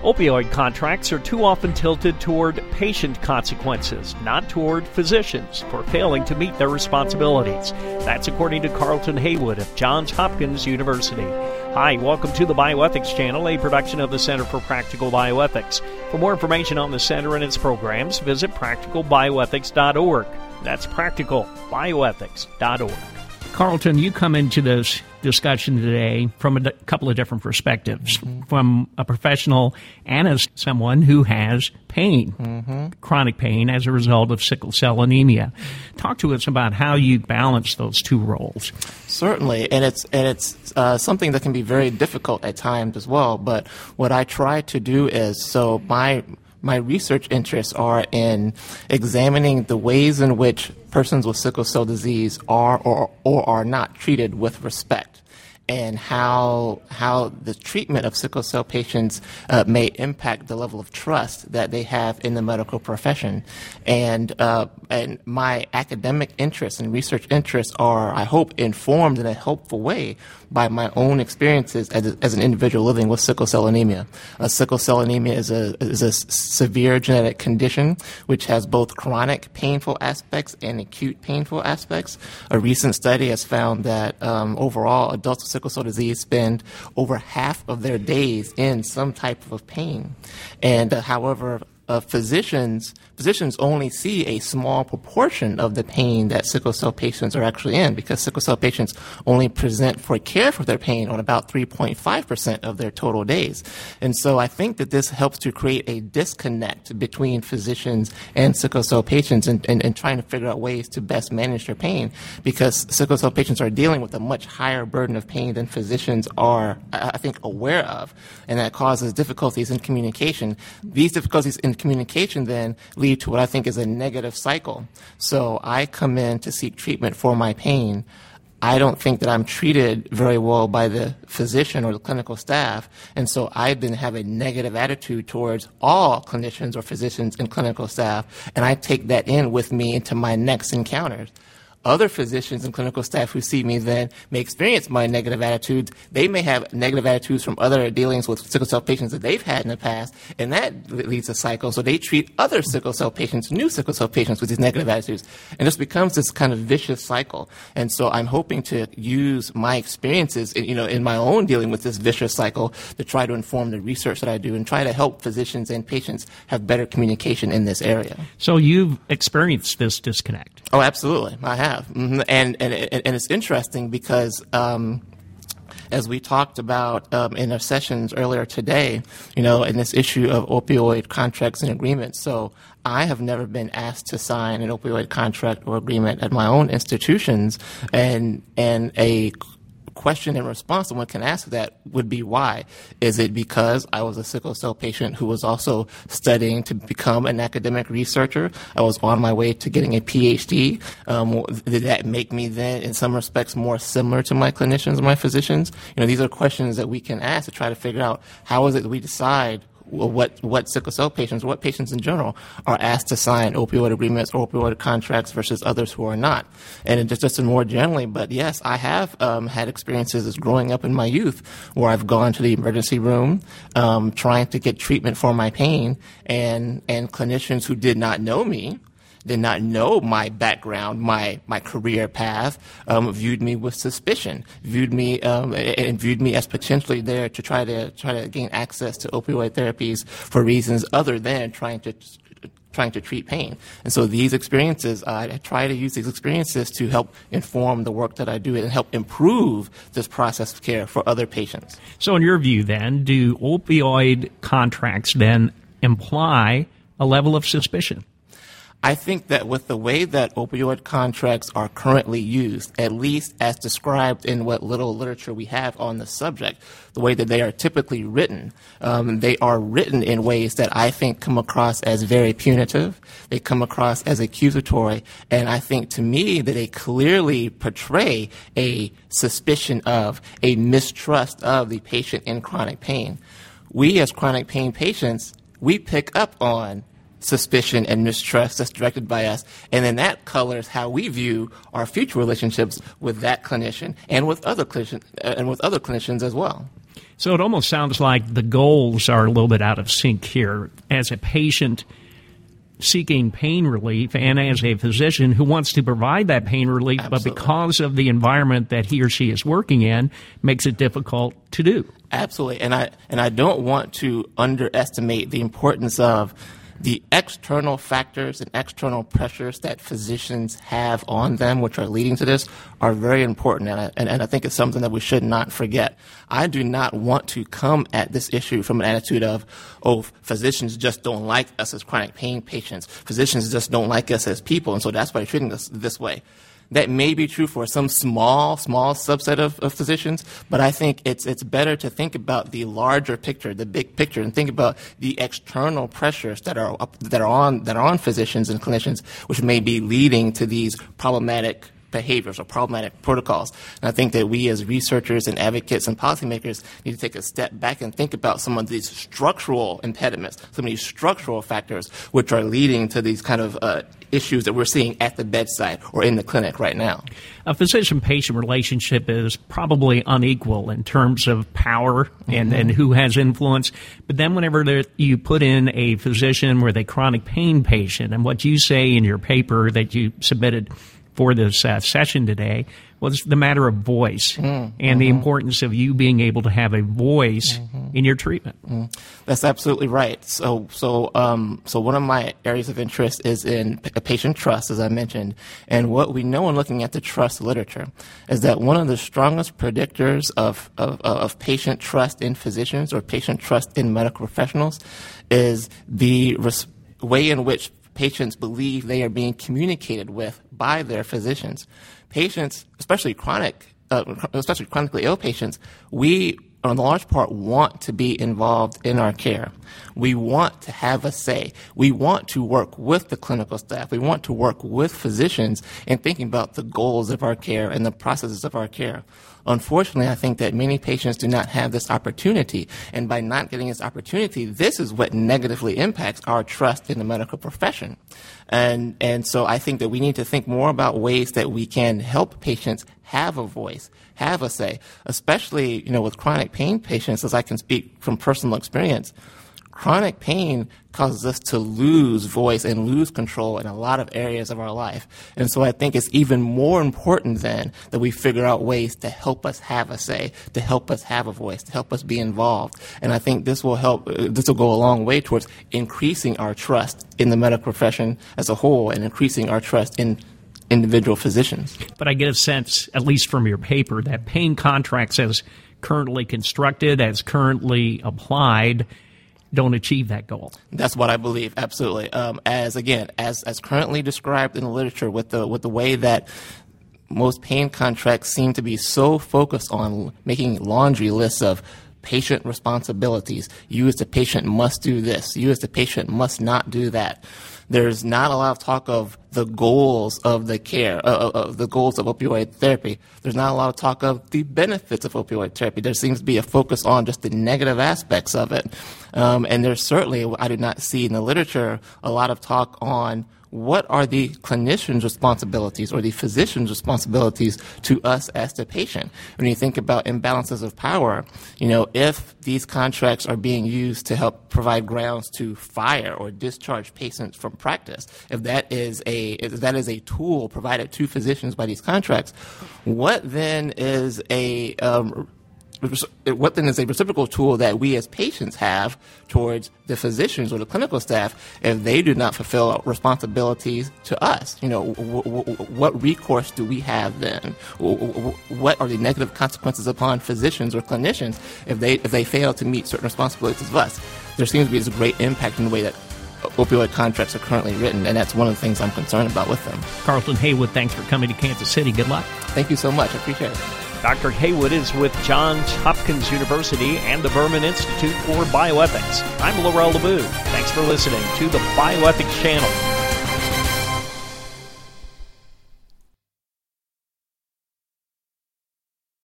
Opioid contracts are too often tilted toward patient consequences, not toward physicians for failing to meet their responsibilities. That's according to Carlton Haywood of Johns Hopkins University. Hi, welcome to the Bioethics Channel, a production of the Center for Practical Bioethics. For more information on the Center and its programs, visit practicalbioethics.org. That's practicalbioethics.org. Carlton, you come into this discussion today from a couple of different perspectives, from a professional and as someone who has pain, chronic pain as a result of sickle cell anemia. Talk to us about how you balance those two roles. Certainly, and it's something that can be very difficult at times as well. But what I try to do is, so my research interests are in examining the ways in which persons with sickle cell disease are or are not treated with respect, and how the treatment of sickle cell patients may impact the level of trust that they have in the medical profession. And my academic interests and research interests are, I hope, informed in a helpful way by my own experiences as an individual living with sickle cell anemia. Sickle cell anemia is a severe genetic condition which has both chronic painful aspects and acute painful aspects. A recent study has found that overall adults with sickle cell disease spend over half of their days in some type of pain. And however, physicians only see a small proportion of the pain that sickle cell patients are actually in, because sickle cell patients only present for care for their pain on about 3.5% of their total days. And so I think that this helps to create a disconnect between physicians and sickle cell patients and trying to figure out ways to best manage their pain, because sickle cell patients are dealing with a much higher burden of pain than physicians are, I think, aware of, and that causes difficulties in communication. These difficulties in communication then lead to what I think is a negative cycle. So I come in to seek treatment for my pain. I don't think that I'm treated very well by the physician or the clinical staff, and so I then have a negative attitude towards all clinicians or physicians and clinical staff, and I take that in with me into my next encounters. Other physicians and clinical staff who see me then may experience my negative attitudes. They may have negative attitudes from other dealings with sickle cell patients that they've had in the past, and that leads to a cycle. So they treat other sickle cell patients, new sickle cell patients, with these negative attitudes. And this becomes this kind of vicious cycle. And so I'm hoping to use my experiences, in my own dealing with this vicious cycle to try to inform the research that I do and try to help physicians and patients have better communication in this area. So you've experienced this disconnect. Oh, absolutely. I have. And it's interesting because as we talked about in our sessions earlier today, in this issue of opioid contracts and agreements. So I have never been asked to sign an opioid contract or agreement at my own institutions, and a question in response someone can ask that would be why. Is it because I was a sickle cell patient who was also studying to become an academic researcher? I was on my way to getting a PhD. Did that make me then, in some respects, more similar to my clinicians or my physicians? These are questions that we can ask to try to figure out how is it that we decide what sickle cell patients, or what patients in general, are asked to sign opioid agreements or opioid contracts versus others who are not. And just more generally, but yes, I have had experiences as growing up in my youth where I've gone to the emergency room trying to get treatment for my pain, and clinicians who did not know me, did not know my background, my career path, viewed me with suspicion, viewed me as potentially there to try to gain access to opioid therapies for reasons other than trying to treat pain. And so these experiences, I try to use these experiences to help inform the work that I do and help improve this process of care for other patients. So in your view then, do opioid contracts then imply a level of suspicion? I think that with the way that opioid contracts are currently used, at least as described in what little literature we have on the subject, the way that they are typically written, they are written in ways that I think come across as very punitive. They come across as accusatory, and I think to me that they clearly portray a suspicion of, a mistrust of the patient in chronic pain. We as chronic pain patients, we pick up on suspicion and mistrust that's directed by us, and then that colors how we view our future relationships with that clinician and with other clinicians as well. So it almost sounds like the goals are a little bit out of sync here. As a patient seeking pain relief and as a physician who wants to provide that pain relief, Absolutely. but because of the environment that he or she is working in, makes it difficult to do. Absolutely. And I don't want to underestimate the importance of the external factors and external pressures that physicians have on them, which are leading to this, are very important. And I think it's something that we should not forget. I do not want to come at this issue from an attitude of, oh, physicians just don't like us as chronic pain patients. Physicians just don't like us as people, and so that's why they're treating us this way. That may be true for some small subset of physicians, but I think it's better to think about the larger picture, the big picture, and think about the external pressures that are on physicians and clinicians, which may be leading to these problematic behaviors or problematic protocols. And I think that we as researchers and advocates and policymakers need to take a step back and think about some of these structural impediments, some of these structural factors which are leading to these kind of issues that we're seeing at the bedside or in the clinic right now. A physician-patient relationship is probably unequal in terms of power and who has influence. But then whenever you put in a physician with a chronic pain patient, and what you say in your paper that you submitted for this session today was the matter of voice and the importance of you being able to have a voice in your treatment. That's absolutely right. So one of my areas of interest is in patient trust, as I mentioned. And what we know in looking at the trust literature is that one of the strongest predictors of patient trust in physicians or patient trust in medical professionals is the way in which patients believe they are being communicated with by their physicians. Patients, especially chronically ill patients, we, in large part, want to be involved in our care. We want to have a say. We want to work with the clinical staff. We want to work with physicians in thinking about the goals of our care and the processes of our care. Unfortunately, I think that many patients do not have this opportunity, and by not getting this opportunity, this is what negatively impacts our trust in the medical profession. And so I think that we need to think more about ways that we can help patients have a voice, have a say, especially, with chronic pain patients, as I can speak from personal experience. Chronic pain causes us to lose voice and lose control in a lot of areas of our life. And so I think it's even more important then that we figure out ways to help us have a say, to help us have a voice, to help us be involved. And I think this will go a long way towards increasing our trust in the medical profession as a whole and increasing our trust in individual physicians. But I get a sense, at least from your paper, that pain contracts as currently constructed, as currently applied, don't achieve that goal. That's what I believe, absolutely. As currently described in the literature, with the way that most pain contracts seem to be so focused on making laundry lists of patient responsibilities. You as the patient must do this. You as the patient must not do that. There's not a lot of talk of the goals of the care, of the goals of opioid therapy. There's not a lot of talk of the benefits of opioid therapy. There seems to be a focus on just the negative aspects of it. And there's certainly, I do not see in the literature, a lot of talk on what are the clinician's responsibilities or the physician's responsibilities to us as the patient. When you think about imbalances of power, if these contracts are being used to help provide grounds to fire or discharge patients from practice, if that is a tool provided to physicians by these contracts, what then is a reciprocal tool that we as patients have towards the physicians or the clinical staff if they do not fulfill responsibilities to us? What recourse do we have then? What are the negative consequences upon physicians or clinicians if they fail to meet certain responsibilities of us? There seems to be this great impact in the way that opioid contracts are currently written, and that's one of the things I'm concerned about with them. Carlton Haywood, thanks for coming to Kansas City. Good luck. Thank you so much. I appreciate it. Dr. Haywood is with Johns Hopkins University and the Berman Institute for Bioethics. I'm Laurel LeBoux. Thanks for listening to the Bioethics Channel.